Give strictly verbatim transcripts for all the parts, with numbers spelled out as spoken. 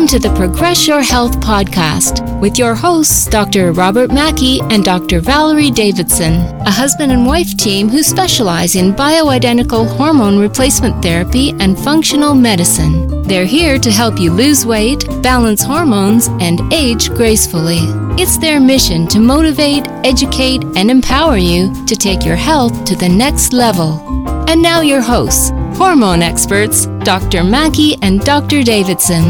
to the Progress Your Health podcast with your hosts, Doctor Robert Mackey and Doctor Valerie Davidson, a husband and wife team who specialize in bioidentical hormone replacement therapy and functional medicine. They're here to help you lose weight, balance hormones, and age gracefully. It's their mission to motivate, educate, and empower you to take your health to the next level. And now your hosts, hormone experts, Doctor Mackey and Doctor Davidson.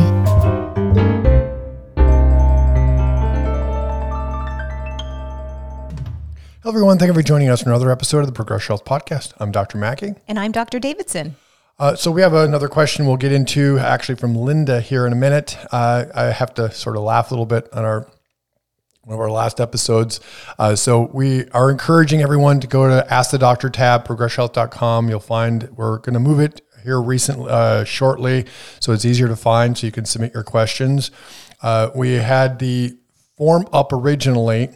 Hello, everyone. Thank you for joining us for another episode of the Progress Health Podcast. I'm Doctor Mackey. And I'm Doctor Davidson. Uh, so we have another question we'll get into actually from Linda here in a minute. Uh, I have to sort of laugh a little bit on our one of our last episodes. Uh, so we are encouraging everyone to go to Ask the Doctor tab, progress health dot com. You'll find we're going to move it here recently, uh, shortly, so it's easier to find so you can submit your questions. Uh, we had the form up originally.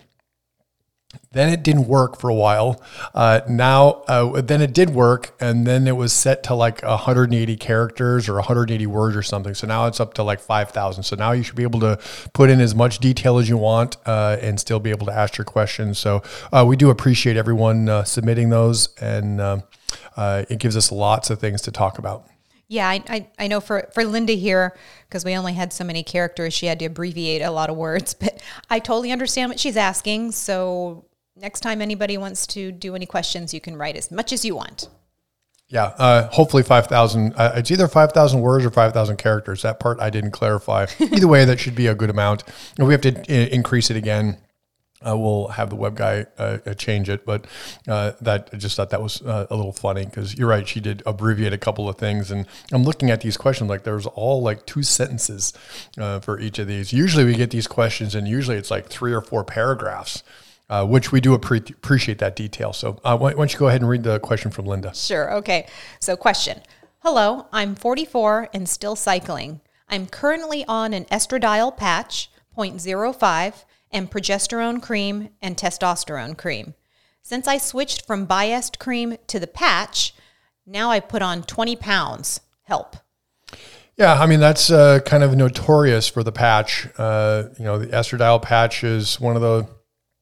Then it didn't work for a while. Uh, now, uh, then it did work, and then it was set to like one hundred eighty characters or one hundred eighty words or something. So now it's up to like five thousand. So now you should be able to put in as much detail as you want uh, and still be able to ask your questions. So uh, we do appreciate everyone uh, submitting those, and uh, uh, it gives us lots of things to talk about. Yeah, I, I, I know for, for Linda here, because we only had so many characters, she had to abbreviate a lot of words, but I totally understand what she's asking. So next time anybody wants to do any questions, you can write as much as you want. Yeah, uh, hopefully five thousand. Uh, it's either five thousand words or five thousand characters. That part I didn't clarify. Either way, that should be a good amount. And we have to I- increase it again. Uh, we'll have the web guy uh, change it, but uh, that I just thought that was uh, a little funny because you're right. She did abbreviate a couple of things, and I'm looking at these questions like there's all like two sentences uh, for each of these. Usually we get these questions, and usually it's like three or four apparagraphs, uh, which we do appre- appreciate that detail. So uh, why, why don't you go ahead and read the question from Linda? Sure. Okay. So question. Hello, I'm forty-four and still cycling. I'm currently on an estradiol patch, zero point zero five, and progesterone cream and testosterone cream. Since I switched from Biest cream to the patch, now I put on twenty pounds. Help. Yeah, I mean, that's uh, kind of notorious for the patch. Uh, you know, the estradiol patch is one of the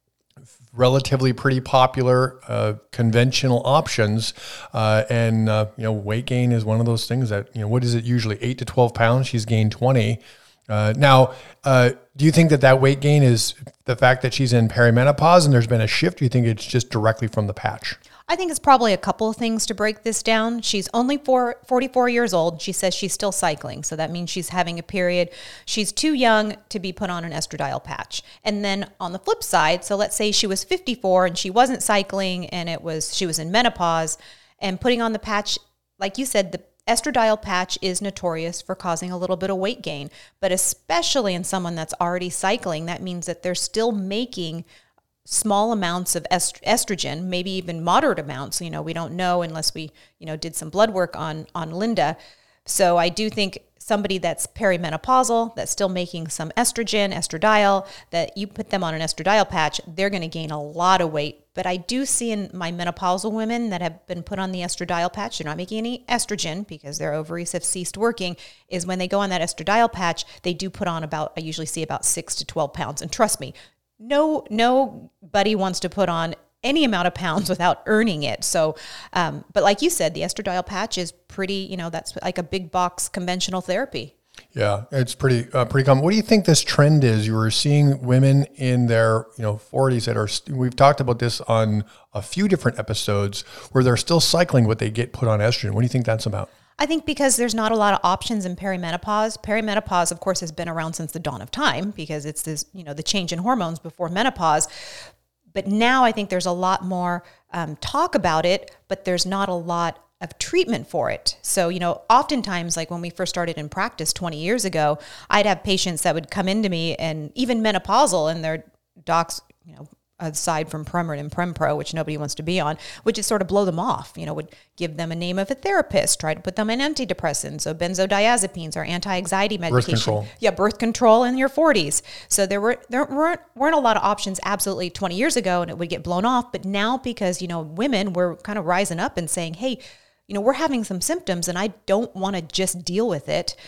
relatively pretty popular uh, conventional options. Uh, and, uh, you know, weight gain is one of those things that, you know, what is it usually, eight to twelve pounds? She's gained twenty. Uh, now, uh, do you think that that weight gain is the fact that she's in perimenopause and there's been a shift? Do you think it's just directly from the patch? I think it's probably a couple of things to break this down. She's only four, forty-four years old. She says she's still cycling. So that means she's having a period. She's too young to be put on an estradiol patch. And then on the flip side, so let's say she was fifty-four and she wasn't cycling and it was she was in menopause and putting on the patch, like you said, the estradiol patch is notorious for causing a little bit of weight gain, but especially in someone that's already cycling, that means that they're still making small amounts of est- estrogen, maybe even moderate amounts. You know, we don't know unless we, you know, did some blood work on, on Linda. So I do think somebody that's perimenopausal, that's still making some estrogen, estradiol, that you put them on an estradiol patch, they're going to gain a lot of weight. But I do see in my menopausal women that have been put on the estradiol patch, they're not making any estrogen because their ovaries have ceased working, is when they go on that estradiol patch, they do put on about, I usually see about six to twelve pounds. And trust me, no, nobody wants to put on any amount of pounds without earning it. So, um, but like you said, the estradiol patch is pretty, you know, that's like a big box conventional therapy. Yeah, it's pretty uh, pretty common. What do you think this trend is? You were seeing women in their you know forties that are. We've talked about this on a few different episodes where they're still cycling, but they get put on estrogen. What do you think that's about? I think because there's not a lot of options in perimenopause. Perimenopause, of course, has been around since the dawn of time because it's this you know the change in hormones before menopause. But now I think there's a lot more um, talk about it, but there's not a lot of treatment for it. So, you know, oftentimes, like when we first started in practice twenty years ago, I'd have patients that would come into me and even menopausal and their docs, you know, aside from Premarin and Prempro, which nobody wants to be on, would just sort of blow them off, you know, would give them a name of a therapist, try to put them on antidepressants, so benzodiazepines or anti-anxiety medication. Birth control. Yeah, birth control in your forties. So there were there weren't, weren't a lot of options absolutely twenty years ago, and it would get blown off. But now, because, you know, women were kind of rising up and saying, hey, you know, we're having some symptoms and I don't want to just deal with it.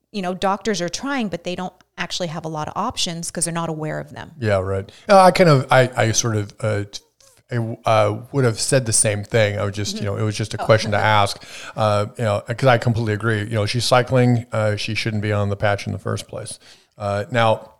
you know, doctors are trying, but they don't actually have a lot of options because they're not aware of them. Yeah, right. Uh, I kind of, I, I sort of, uh, I uh, would have said the same thing. I would just, you know, it was just a question to ask, uh, you know, because I completely agree. You know, she's cycling. Uh, she shouldn't be on the patch in the first place. Uh, now,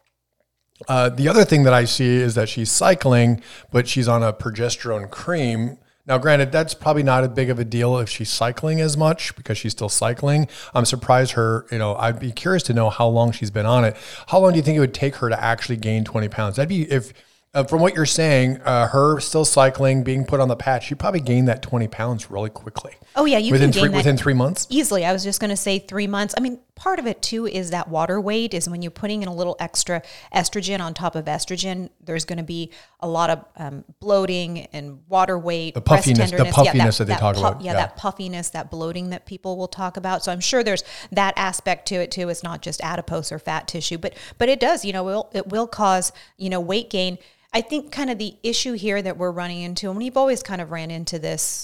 uh, the other thing that I see is that she's cycling, but she's on a progesterone cream. Now, granted, that's probably not as big of a deal if she's cycling as much because she's still cycling. I'm surprised her, you know, I'd be curious to know how long she's been on it. How long do you think it would take her to actually gain twenty pounds? That'd be if... Uh, from what you're saying, uh, her still cycling, being put on the patch, she probably gained that twenty pounds really quickly. Oh yeah, you within can gain three, that within three months easily. I was just going to say three months. I mean, part of it too is that water weight is when you're putting in a little extra estrogen on top of estrogen. There's going to be a lot of um, bloating and water weight, the puffiness, the puffiness yeah, that, that they that talk pu- about. Yeah, yeah, that puffiness, that bloating that people will talk about. So I'm sure there's that aspect to it too. It's not just adipose or fat tissue, but but it does. You know, it will, it will cause you know weight gain. I think kind of the issue here that we're running into, and we've always kind of ran into this,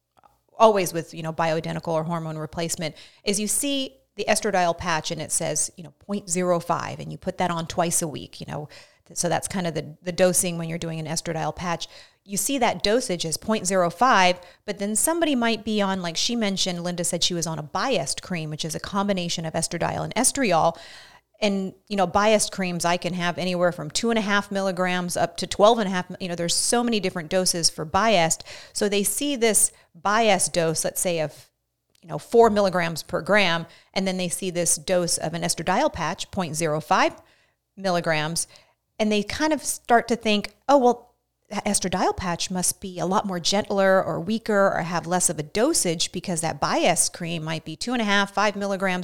always with, you know, bioidentical or hormone replacement, is you see the estradiol patch and it says, you know, zero point zero five, and you put that on twice a week, you know, so that's kind of the, the dosing when you're doing an estradiol patch. You see that dosage as zero point zero five, but then somebody might be on, like she mentioned, Linda said she was on a Biest cream, which is a combination of estradiol and estriol. And, you know, Biest creams, I can have anywhere from two and a half milligrams up to twelve and a half. You know, there's so many different doses for Biest. So they see this Biest dose, let's say of, you know, four milligrams per gram. And then they see this dose of an estradiol patch, zero point zero five milligrams. And they kind of start to think, oh, well, that estradiol patch must be a lot more gentler or weaker or have less of a dosage because that Biest cream might be two and a half, five milligrams.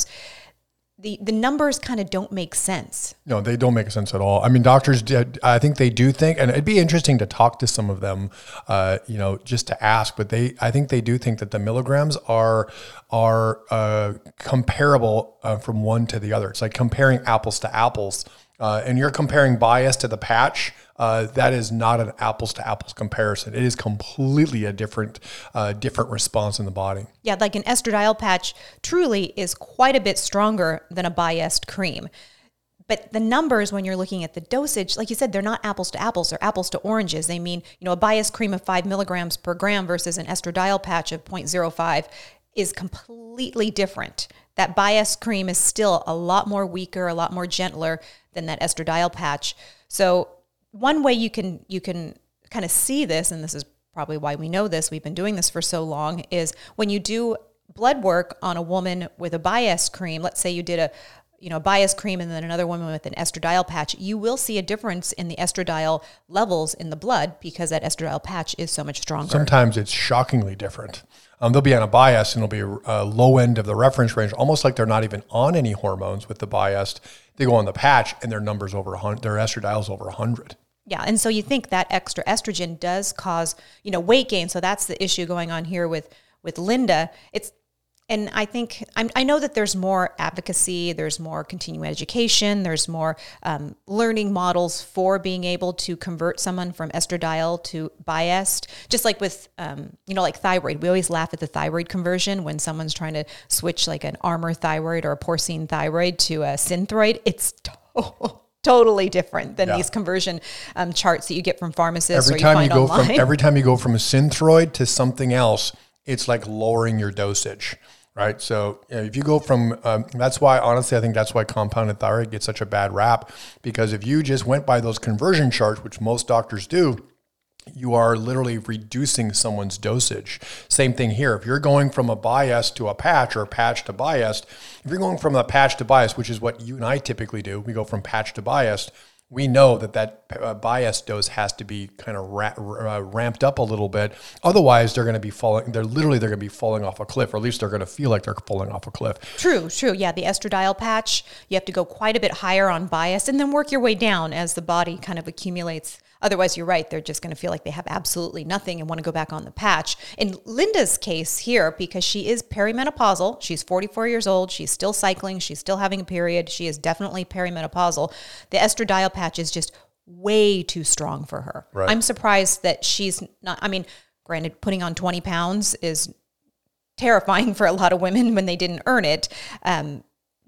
The the numbers kind of don't make sense. No, they don't make sense at all. I mean, doctors, did, I think they do think, and it'd be interesting to talk to some of them, uh, you know, just to ask, but they, I think they do think that the milligrams are, are uh, comparable uh, from one to the other. It's like comparing apples to apples. Uh, and you're comparing Biest to the patch, uh, that is not an apples to apples comparison. It is completely a different, uh, different response in the body. Yeah, like an estradiol patch truly is quite a bit stronger than a Biest cream. But the numbers, when you're looking at the dosage, like you said, they're not apples to apples, they're apples to oranges. They mean, you know, a Biest cream of five milligrams per gram versus an estradiol patch of zero point zero five is completely different. That Biest cream is still a lot more weaker, a lot more gentler than that estradiol patch. So one way you can you can kind of see this, and this is probably why we know this, we've been doing this for so long, is when you do blood work on a woman with a Biest cream, let's say you did a you know, Biest cream and then another woman with an estradiol patch, you will see a difference in the estradiol levels in the blood because that estradiol patch is so much stronger. Sometimes it's shockingly different. Um, they'll be on a Biest and it'll be a low end of the reference range, almost like they're not even on any hormones with the Biest. They go on the patch and their numbers over one hundred, their estradiol's over one hundred. Yeah, and so you think that extra estrogen does cause, you know, weight gain. So that's the issue going on here with with Linda. It's And I think, I'm, I know that there's more advocacy, there's more continuing education, there's more um, learning models for being able to convert someone from estradiol to Biest. Just like with, um, you know, like thyroid. We always laugh at the thyroid conversion when someone's trying to switch like an Armour thyroid or a porcine thyroid to a Synthroid. It's to- totally different than yeah. these conversion um, charts that you get from pharmacists every or time you find you go online. From, every time you go from a Synthroid to something else, it's like lowering your dosage. Right. So you know, if you go from, um, that's why, honestly, I think that's why compounded thyroid gets such a bad rap, because if you just went by those conversion charts, which most doctors do, you are literally reducing someone's dosage. Same thing here. If you're going from a Biest to a patch or a patch to Biest, if you're going from a patch to Biest, which is what you and I typically do, we go from patch to Biest, we know that that uh, Biest dose has to be kind of ra- uh, ramped up a little bit. Otherwise, they're going to be falling. They're literally they're going to be falling off a cliff, or at least they're going to feel like they're falling off a cliff. True, true. Yeah, the estradiol patch, you have to go quite a bit higher on Biest, and then work your way down as the body kind of accumulates. Otherwise, you're right. They're just going to feel like they have absolutely nothing and want to go back on the patch. In Linda's case here, because she is perimenopausal, she's forty-four years old, she's still cycling, she's still having a period, she is definitely perimenopausal. The estradiol patch is just way too strong for her. Right. I'm surprised that she's not, I mean, granted, putting on twenty pounds is terrifying for a lot of women when they didn't earn it. Um,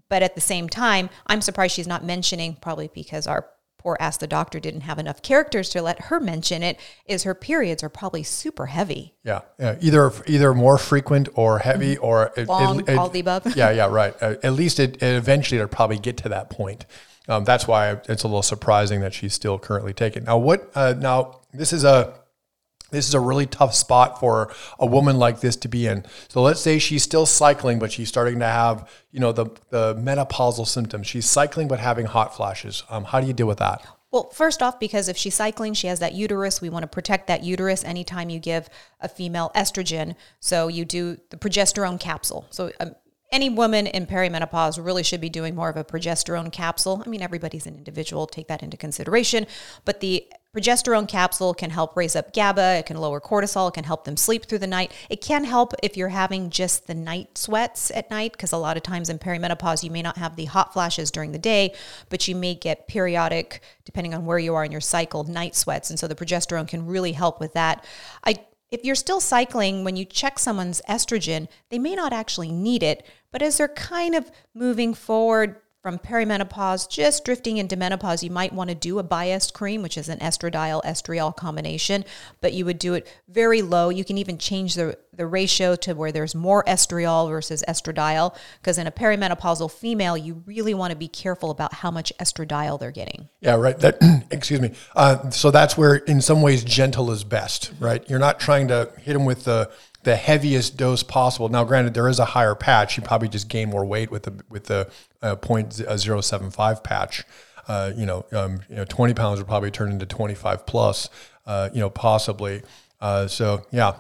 But at the same time, I'm surprised she's not mentioning, probably because our poor Ask the Doctor didn't have enough characters to let her mention it, is her periods are probably super heavy. Yeah, yeah. either either more frequent or heavy Mm-hmm. or it, long, it, it, all the above. yeah, yeah, right. Uh, at least it, it eventually it'll probably get to that point. Um, that's why it's a little surprising that she's still currently taking. Now, what? Uh, now this is a this is a really tough spot for a woman like this to be in. So let's say she's still cycling, but she's starting to have, you know, the the menopausal symptoms. She's cycling but having hot flashes. Um, how do you deal with that? Well, first off, because if she's cycling, she has that uterus. We want to protect that uterus anytime you give a female estrogen. So you do the progesterone capsule. So um, any woman in perimenopause really should be doing more of a progesterone capsule. I mean, everybody's an individual, take that into consideration. But the progesterone capsule can help raise up GABA, it can lower cortisol, it can help them sleep through the night. It can help if you're having just the night sweats at night, because a lot of times in perimenopause, you may not have the hot flashes during the day, but you may get periodic, depending on where you are in your cycle, night sweats. And so the progesterone can really help with that. I If you're still cycling, when you check someone's estrogen, they may not actually need it, but as they're kind of moving forward from perimenopause, just drifting into menopause, you might want to do a Biest cream, which is an estradiol, estriol combination, but you would do it very low. You can even change the, the ratio to where there's more estriol versus estradiol, because in a perimenopausal female, you really want to be careful about how much estradiol they're getting. Yeah, right. That excuse me. Uh, so that's where, in some ways, gentle is best, right? You're not trying to hit them with the the heaviest dose possible. Now, granted, there is a higher patch. You probably just gain more weight with the with the uh, point zero seven five patch. Uh, you know, um, you know, twenty pounds would probably turn into twenty-five plus. Uh, you know, possibly. Uh, so yeah.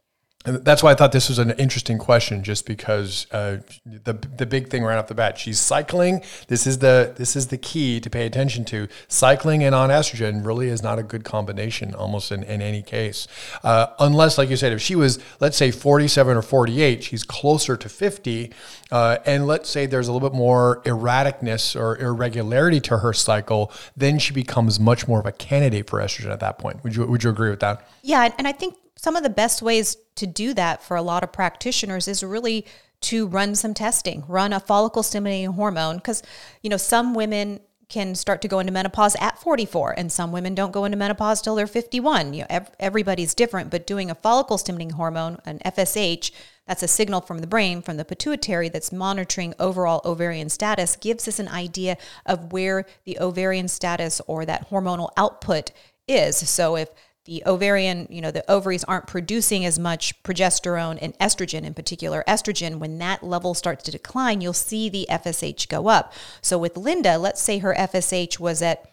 And that's why I thought this was an interesting question, just because uh, the the big thing right off the bat, she's cycling. This is the this is the key to pay attention to. Cycling and on estrogen really is not a good combination, almost in, in any case, uh, unless, like you said, if she was, let's say, forty-seven or forty-eight, she's closer to fifty, uh, and let's say there's a little bit more erraticness or irregularity to her cycle, then she becomes much more of a candidate for estrogen at that point. Would you would you agree with that? Yeah, and I think some of the best ways to do that for a lot of practitioners is really to run some testing, run a follicle stimulating hormone, because, you know, some women can start to go into menopause at forty-four, and some women don't go into menopause till they're fifty-one. You know, ev- everybody's different, but doing a follicle stimulating hormone, an F S H, that's a signal from the brain, from the pituitary, that's monitoring overall ovarian status, gives us an idea of where the ovarian status or that hormonal output is. So if the ovarian, you know, the ovaries aren't producing as much progesterone and estrogen, in particular estrogen, when that level starts to decline, you'll see the F S H go up. So with Linda, let's say her F S H was at,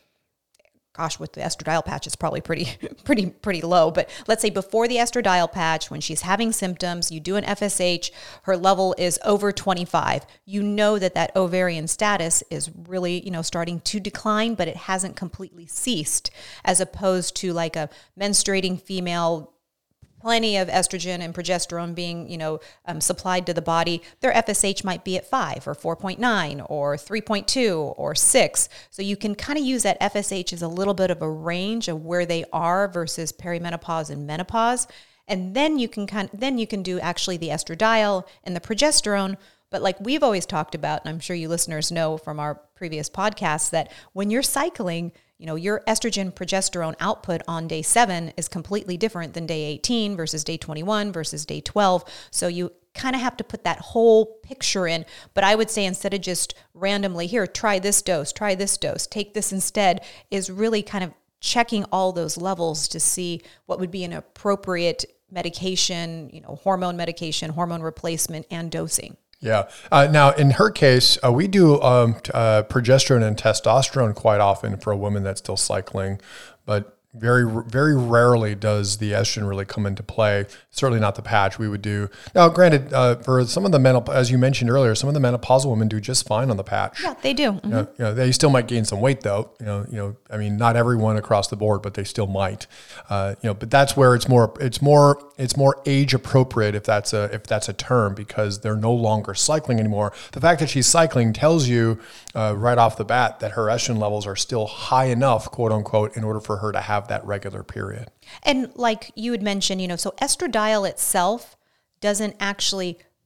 gosh, with the estradiol patch, it's probably pretty, pretty, pretty low. But let's say before the estradiol patch, when she's having symptoms, you do an F S H, her level is over twenty-five. You know that that ovarian status is really, you know, starting to decline, but it hasn't completely ceased, as opposed to like a menstruating female, plenty of estrogen and progesterone being, you know, um, supplied to the body. Their F S H might be at five or four point nine or three point two or six. So you can kind of use that F S H as a little bit of a range of where they are versus perimenopause and menopause. And then you can kind of, then you can do actually the estradiol and the progesterone. But like we've always talked about, and I'm sure you listeners know from our previous podcasts, that when you're cycling, you know, your estrogen progesterone output on day seven is completely different than day eighteen versus day twenty-one versus day twelve. So you kind of have to put that whole picture in. But I would say instead of just randomly, here, try this dose, try this dose, take this instead, is really kind of checking all those levels to see what would be an appropriate medication, you know, hormone medication, hormone replacement, and dosing. Yeah. Uh, now, in her case, uh, we do um, t- uh, progesterone and testosterone quite often for a woman that's still cycling, but very, very rarely does the estrogen really come into play. Certainly not the patch we would do. Now, granted, uh, for some of the menop- as you mentioned earlier, some of the menopausal women do just fine on the patch. Yeah, they do. Mm-hmm. You know, you know, they still might gain some weight though. You know, you know, I mean, not everyone across the board, but they still might. Uh, you know, but that's where it's more, it's more, it's more age appropriate if that's a if that's a term, because they're no longer cycling anymore. The fact that she's cycling tells you uh, right off the bat that her estrogen levels are still high enough, quote unquote, in order for her to have that regular period. And like you had mentioned, you know, so estradiol itself doesn't actually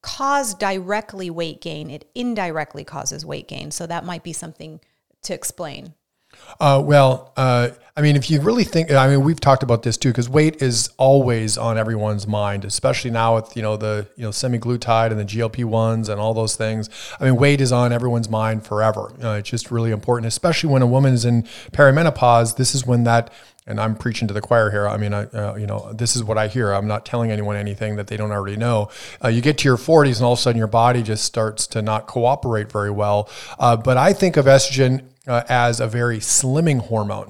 cause directly weight gain. It indirectly causes weight gain. So that might be something to explain. Uh, well, uh, I mean, if you really think, I mean, we've talked about this too, because weight is always on everyone's mind, especially now with, you know, the, you know, semaglutide and the G L P ones and all those things. I mean, weight is on everyone's mind forever. Uh, it's just really important, especially when a woman is in perimenopause. This is when that, and I'm preaching to the choir here. I mean, I, uh, you know, this is what I hear. I'm not telling anyone anything that they don't already know. Uh, you get to your forties and all of a sudden your body just starts to not cooperate very well. Uh, but I think of estrogen uh, as a very slimming hormone.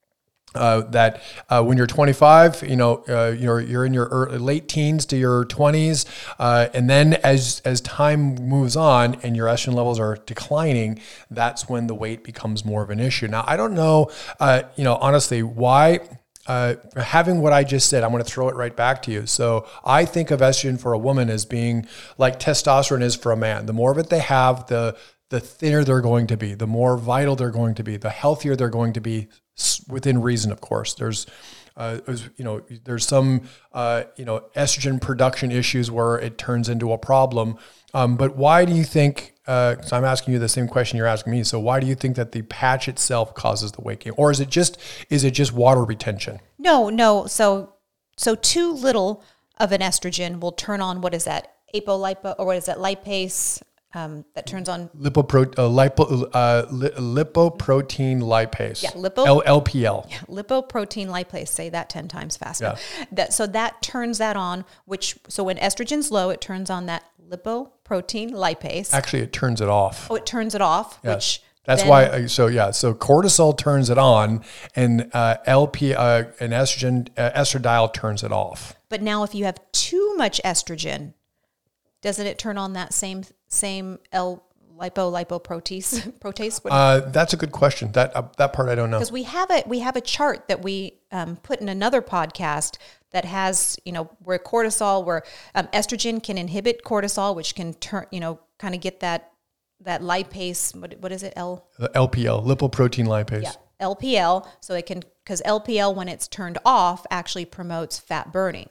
Uh, that uh, when you're twenty-five, you know, uh, you're you're in your early, late teens to your twenties, uh, and then as as time moves on and your estrogen levels are declining, that's when the weight becomes more of an issue. Now, I don't know, uh, you know, honestly, why. Uh, having what I just said, I'm going to throw it right back to you. So I think of estrogen for a woman as being like testosterone is for a man. The more of it they have, the the thinner they're going to be, the more vital they're going to be, the healthier they're going to be, within reason, of course. There's, uh, you know, there's some, uh, you know, estrogen production issues where it turns into a problem. Um, but why do you think? Uh, so I'm asking you the same question you're asking me. So why do you think that the patch itself causes the weight gain, or is it just is it just water retention? No, no. So so too little of an estrogen will turn on, what is that, apolipo, or what is that, lipase? Um, that turns on Lipopro, uh, lipo, uh, li, lipoprotein lipase. Yeah, lipo, L, LPL. Yeah, lipoprotein lipase. Say that ten times faster. Yeah. That so that turns that on. Which so when estrogen's low, it turns on that lipoprotein lipase. Actually, it turns it off. Oh, it turns it off. Yes. Which that's then, why. So yeah. So cortisol turns it on, and uh, L P uh, and estrogen uh, estradiol turns it off. But now, if you have too much estrogen, doesn't it turn on that same same L lipo lipoprotease protease? Uh, that's a good question. That uh, that part I don't know. Because we have a we have a chart that we um, put in another podcast that has, you know, where cortisol, where um, estrogen can inhibit cortisol, which can turn, you know, kind of get that that lipase. What what is it? L the L P L, lipoprotein lipase. Yeah, L P L. So it can, because L P L, when it's turned off, actually promotes fat burning.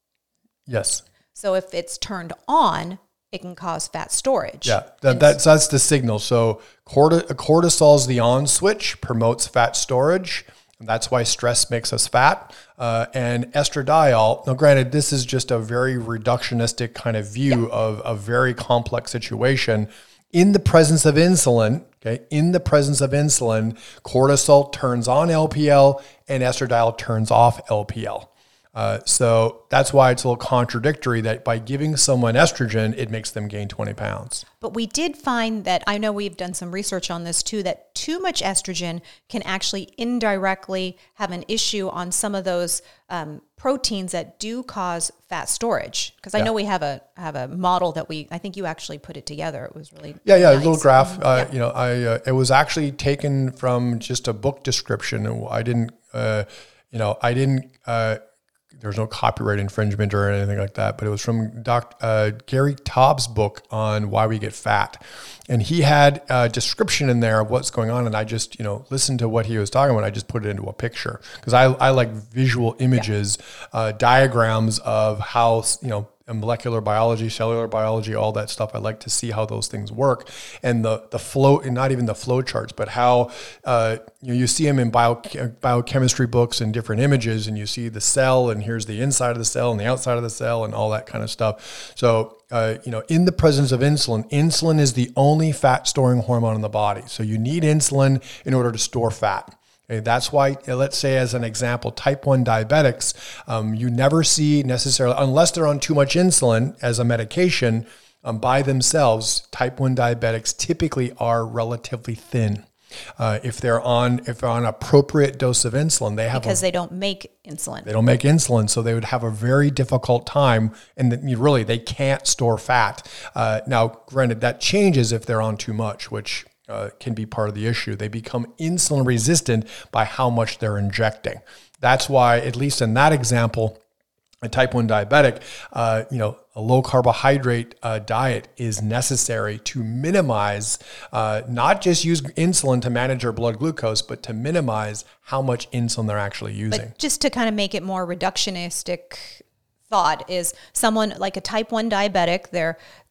Yes. So if it's turned on, it can cause fat storage. Yeah, that, that's that's the signal. So corti- cortisol is the on switch, promotes fat storage. And that's why stress makes us fat. Uh, and estradiol, now granted, this is just a very reductionistic kind of view yeah. of a very complex situation. In the presence of insulin, okay, in the presence of insulin, cortisol turns on L P L and estradiol turns off L P L. Uh, so that's why it's a little contradictory that by giving someone estrogen, it makes them gain twenty pounds. But we did find that, I know we've done some research on this too, that too much estrogen can actually indirectly have an issue on some of those um, proteins that do cause fat storage. Because I yeah. know we have a have a model that we, I think you actually put it together. It was really yeah yeah nice. A little graph. Uh, yeah. You know, I uh, it was actually taken from just a book description. I didn't, uh, you know, I didn't. Uh, There's no copyright infringement or anything like that, but it was from Doc uh, Gary Taub's book on why we get fat, and he had a description in there of what's going on. And I just, you know, listened to what he was talking about. I just put it into a picture because I I like visual images, yeah. uh, diagrams of how, you know, molecular biology, cellular biology, all that stuff. I like to see how those things work, and the the flow, and not even the flow charts, but how uh, you know, you see them in bio biochemistry books and different images, and you see the cell, and here's the inside of the cell and the outside of the cell, and all that kind of stuff. So uh, you know, in the presence of insulin, insulin is the only fat storing hormone in the body. So you need insulin in order to store fat. Okay, that's why, let's say as an example, type one diabetics, um, you never see necessarily, unless they're on too much insulin as a medication, um, by themselves, type one diabetics typically are relatively thin. Uh, if they're on if they're on appropriate dose of insulin, they have because a, they don't make insulin. They don't make insulin, so they would have a very difficult time, and the, really they can't store fat. Uh, now, granted, that changes if they're on too much, which Uh, can be part of the issue. They become insulin resistant by how much they're injecting. That's why, at least in that example, a type one diabetic, uh, you know, a low carbohydrate uh, diet is necessary to minimize, uh, not just use insulin to manage their blood glucose, but to minimize how much insulin they're actually using. But just to kind of make it more reductionistic thought is someone like a type one diabetic, they're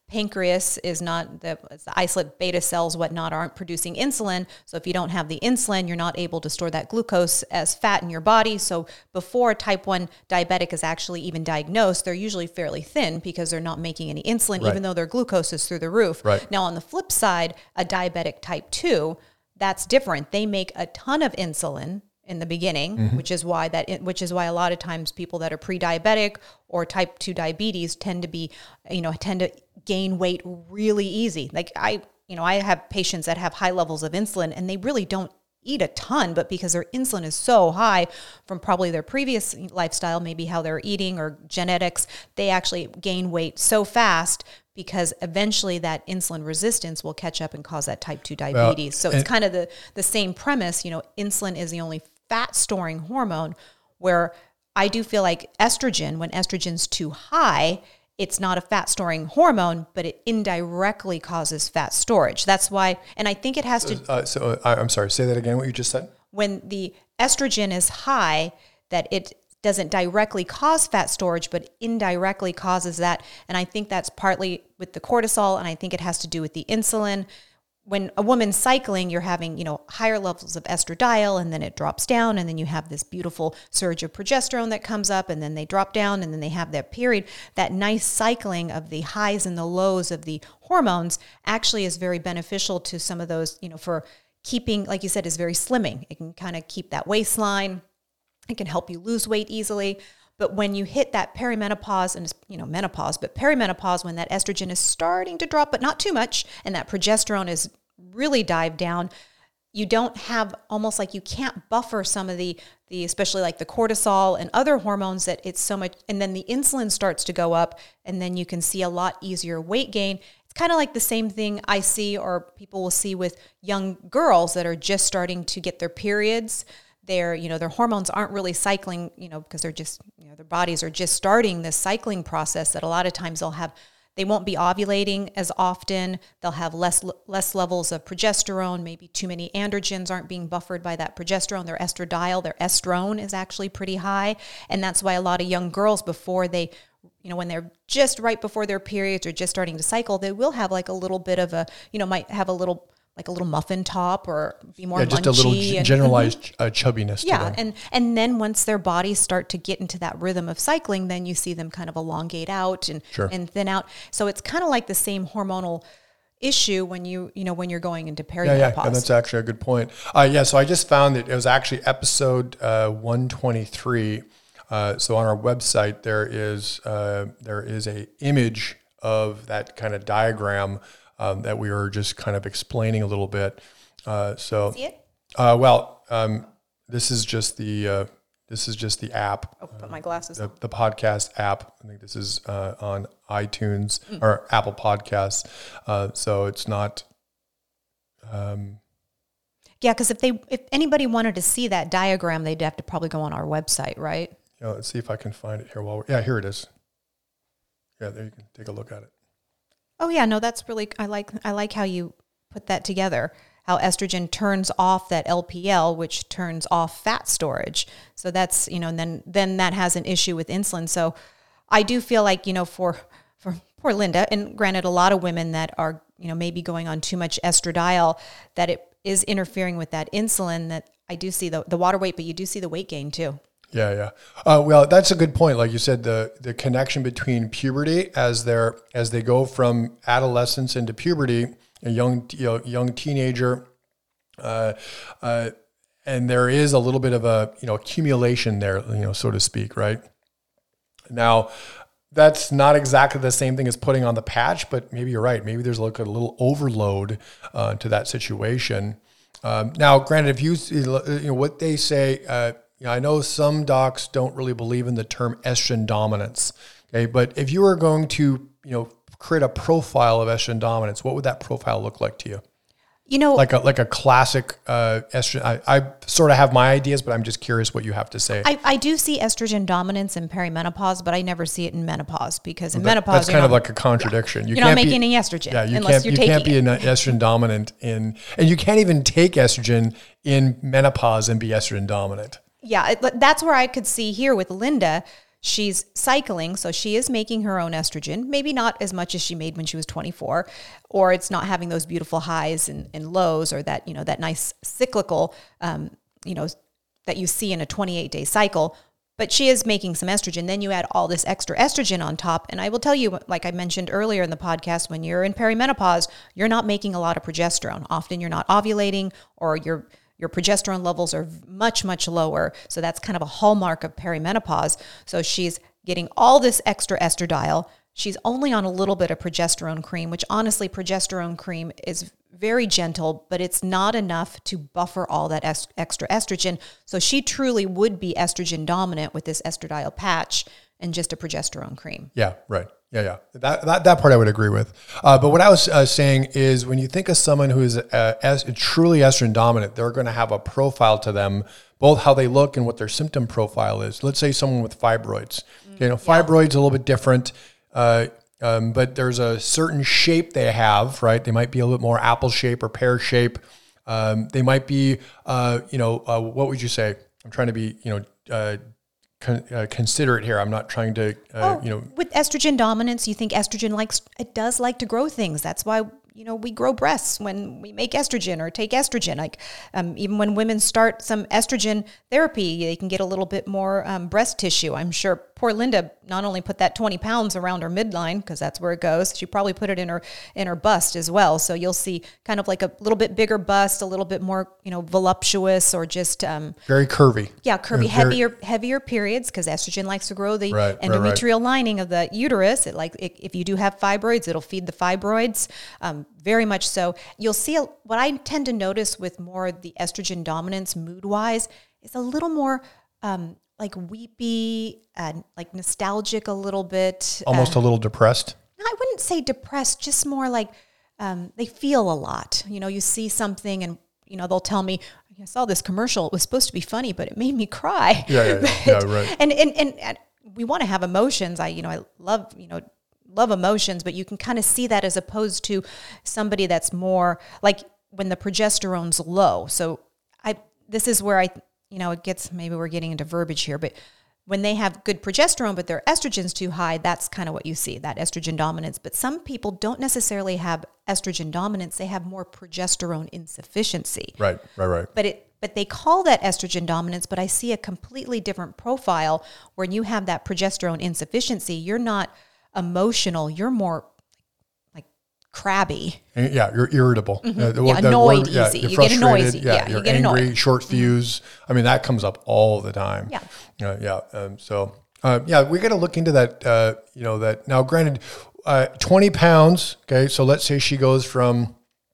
pancreas is not, the, the isolate beta cells, whatnot, aren't producing insulin. So if you don't have the insulin, you're not able to store that glucose as fat in your body. So before a type one diabetic is actually even diagnosed, they're usually fairly thin because they're not making any insulin, Right. even though their glucose is through the roof. Right. Now, on the flip side, a diabetic type two, that's different. They make a ton of insulin in the beginning, mm-hmm. which is why that, which is why a lot of times people that are pre-diabetic or type two diabetes tend to be, you know, tend to gain weight really easy. Like I, you know, I have patients that have high levels of insulin and they really don't eat a ton, but because their insulin is so high from probably their previous lifestyle, maybe how they're eating or genetics, they actually gain weight so fast because eventually that insulin resistance will catch up and cause that type two diabetes. Well, so it's kind of the, the same premise. You know, insulin is the only fat storing hormone, where I do feel like estrogen, when estrogen's too high, it's not a fat storing hormone, but it indirectly causes fat storage. That's why, and I think it has to. Uh, so uh, I'm sorry, say that again, what you just said. When the estrogen is high, that it doesn't directly cause fat storage, but indirectly causes that. And I think that's partly with the cortisol, and I think it has to do with the insulin. When a woman's cycling, you're having, you know, higher levels of estradiol, and then it drops down, and then you have this beautiful surge of progesterone that comes up, and then they drop down, and then they have that period. That nice cycling of the highs and the lows of the hormones actually is very beneficial to some of those, you know, for keeping, like you said, is very slimming. It can kind of keep that waistline. It can help you lose weight easily. But when you hit that perimenopause and, you know, menopause, but perimenopause, when that estrogen is starting to drop, but not too much, and that progesterone is really dived down, you don't have, almost like you can't buffer some of the, the, especially like the cortisol and other hormones that it's so much, and then the insulin starts to go up, and then you can see a lot easier weight gain. It's kind of like the same thing I see, or people will see with young girls that are just starting to get their periods. Their, you know, their hormones aren't really cycling, you know, because they're just, you know, their bodies are just starting this cycling process that a lot of times they'll have, they won't be ovulating as often. They'll have less less levels of progesterone. Maybe too many androgens aren't being buffered by that progesterone. Their estradiol, their estrone is actually pretty high. And that's why a lot of young girls, before they, you know, when they're just right before their periods or just starting to cycle, they will have like a little bit of a, you know, might have a little, like a little muffin top, or be more yeah, just a little and, generalized mm-hmm. uh, chubbiness. Yeah, to them. and and then once their bodies start to get into that rhythm of cycling, then you see them kind of elongate out and sure. and thin out. So it's kind of like the same hormonal issue when you you know when you're going into perimenopause. Yeah, yeah, and that's actually a good point. Uh, yeah, so I just found that it was actually episode uh, one twenty-three. Uh, so on our website there is uh, there is a image of that kind of diagram. Um, that we were just kind of explaining a little bit. Uh, so, See it? Uh, well, um, this is just the uh, this is just the app. Oh, put my glasses uh, on. The, the podcast app. I think this is uh, on iTunes mm. or Apple Podcasts. Uh, so it's not. Um, yeah, because if they if anybody wanted to see that diagram, they'd have to probably go on our website, right? You know, let's see if I can find it here. While we're, yeah, here it is. Yeah, there you can take a look at it. Oh yeah, no, that's really, I like I like how you put that together, how estrogen turns off that L P L, which turns off fat storage. So that's, you know, and then then that has an issue with insulin. So I do feel like, you know, for for poor Linda, and granted a lot of women that are, you know, maybe going on too much estradiol, that it is interfering with that insulin, that I do see the, the water weight, but you do see the weight gain too. Yeah, yeah. Uh, well, that's a good point. Like you said, the the connection between puberty as they're as they go from adolescence into puberty, a young you know, young teenager, uh, uh, and there is a little bit of a you know accumulation there, you know, so to speak, right? Now, that's not exactly the same thing as putting on the patch, but maybe you're right. Maybe there's like a little overload uh, to that situation. Um, now, granted, if you you know what they say. Uh, You know, I know some docs don't really believe in the term estrogen dominance. Okay, but if you were going to, you know, create a profile of estrogen dominance, what would that profile look like to you? You know, like a like a classic uh, estrogen. I, I sort of have my ideas, but I'm just curious what you have to say. I, I do see estrogen dominance in perimenopause, but I never see it in menopause, because in well, that, menopause that's kind not, of like a contradiction. Yeah. You You're can't not making be, any estrogen. Yeah, you unless can't you're you taking can't be it. an estrogen dominant in, and you can't even take estrogen in menopause and be estrogen dominant. Yeah, it, that's where I could see here with Linda. she's cycling, so she is making her own estrogen, maybe not as much as she made when she was twenty-four, or it's not having those beautiful highs and, and lows, or that, you know, that nice cyclical, um, you know, that you see in a twenty-eight day cycle. But she is making some estrogen. Then you add all this extra estrogen on top. And I will tell you, like I mentioned earlier in the podcast, when you're in perimenopause, you're not making a lot of progesterone. Often you're not ovulating, or your your progesterone levels are much, much lower. So that's kind of a hallmark of perimenopause. So she's getting all this extra estradiol. She's only on a little bit of progesterone cream, which honestly, progesterone cream is very gentle, but it's not enough to buffer all that est- extra estrogen. So she truly would be estrogen dominant with this estradiol patch and just a progesterone cream. Yeah, right. Yeah, yeah. That that, that part I would agree with. Uh, but what I was uh, saying is, when you think of someone who is uh, es- truly estrogen dominant, they're going to have a profile to them, both how they look and what their symptom profile is. Let's say someone with fibroids. Mm, you know, fibroids yeah. a little bit different. Uh, Um, but there's a certain shape they have, right? They might be a little bit more apple shape or pear shape. Um, they might be, uh, you know, uh, what would you say? I'm trying to be, you know, uh, con- uh, considerate here. I'm not trying to, uh, oh, you know. With estrogen dominance, you think estrogen likes, it does like to grow things. That's why, you know, we grow breasts when we make estrogen or take estrogen. Like um, even when women start some estrogen therapy, they can get a little bit more um, breast tissue. I'm sure poor Linda not only put that twenty pounds around her midline, because that's where it goes, she probably put it in her in her bust as well. So you'll see kind of like a little bit bigger bust, a little bit more, you know, voluptuous, or just um, very curvy. Yeah, curvy, yeah, heavier very, heavier periods, because estrogen likes to grow the right, endometrial right, right. lining of the uterus. It like it, if you do have fibroids, it'll feed the fibroids. Um, very much so. You'll see a, what I tend to notice with more the estrogen dominance mood wise is a little more um, like weepy and like nostalgic a little bit. Almost uh, a little depressed. I wouldn't say depressed, just more like um, they feel a lot. You know, you see something and, you know, they'll tell me, I saw this commercial. It was supposed to be funny, but it made me cry. Yeah, yeah, yeah, yeah right. And, and, and, and we want to have emotions. I, you know, I love, you know, love emotions, but you can kind of see that as opposed to somebody that's more like when the progesterone's low. So I, this is where I, you know, it gets, maybe we're getting into verbiage here, but when they have good progesterone, but their estrogen's too high, that's kind of what you see, that estrogen dominance. But some people don't necessarily have estrogen dominance. They have more progesterone insufficiency. Right, right, right. But it, But they call that estrogen dominance, but I see a completely different profile when you have that progesterone insufficiency. You're not emotional, you're more like crabby. And yeah, you're irritable. Mm-hmm. Uh, the, yeah, the annoyed word, yeah, easy. You're you get annoyed. Yeah, yeah, you're you get angry, annoyed. short fuse. Mm-hmm. I mean, that comes up all the time. Yeah. Uh, yeah. Um, so, uh, yeah, we got to look into that, uh, you know, that now granted, uh, twenty pounds. Okay. So let's say she goes from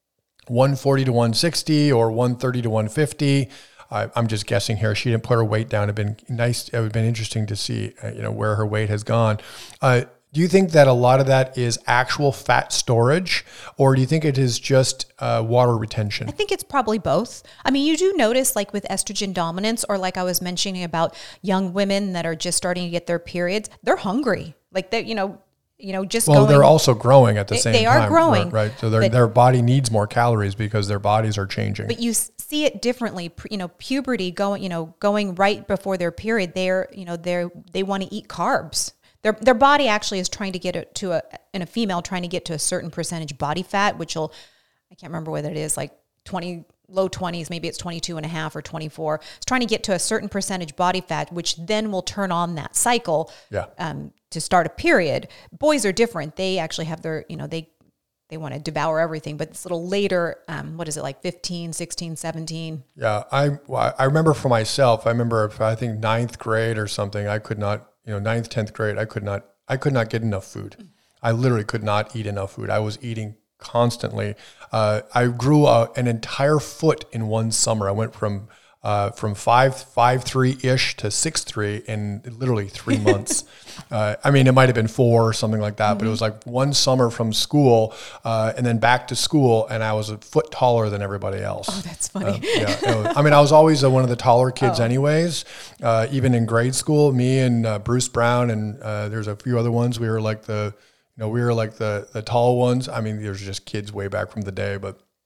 one forty to one sixty or one thirty to one fifty. I, I'm just guessing here. She didn't put her weight down. It'd been nice. It would have been interesting to see, uh, you know, where her weight has gone. Uh, do you think that a lot of that is actual fat storage, or do you think it is just uh, water retention? I think it's probably both. I mean, you do notice like with estrogen dominance, or like I was mentioning about young women that are just starting to get their periods, they're hungry. Like they, you know, you know, just well, going, they're also growing at the they, same they time. They are growing. Right. So their but, their body needs more calories because their bodies are changing. But you see it differently. You know, puberty going, you know, going right before their period, they're, you know, they're, they want to eat carbs. Their their body actually is trying to get it to a, in a female, trying to get to a certain percentage body fat, which will, I can't remember whether it is like twenty, low twenties, maybe it's twenty-two and a half or twenty-four. It's trying to get to a certain percentage body fat, which then will turn on that cycle yeah. um, to start a period. Boys are different. They actually have their, you know, they, they want to devour everything, but it's a little later, um, what is it, like fifteen, sixteen, seventeen? Yeah, I I remember for myself, I remember, I think ninth grade or something, I could not, you know, ninth, tenth grade, I could not, I could not get enough food. I literally could not eat enough food. I was eating constantly. Uh, I grew uh, an entire foot in one summer. I went from uh, from five five three ish to six three in literally three months. uh, I mean, it might have been four or something like that, mm-hmm. but it was like one summer from school uh, and then back to school, and I was a foot taller than everybody else. Oh, that's funny. Uh, yeah, was, I mean, I was always uh, one of the taller kids, oh. anyways. Uh, even in grade school, me and uh, Bruce Brown and uh, there's a few other ones. We were like the You know, we were like the the tall ones. I mean, there's just kids way back from the day, but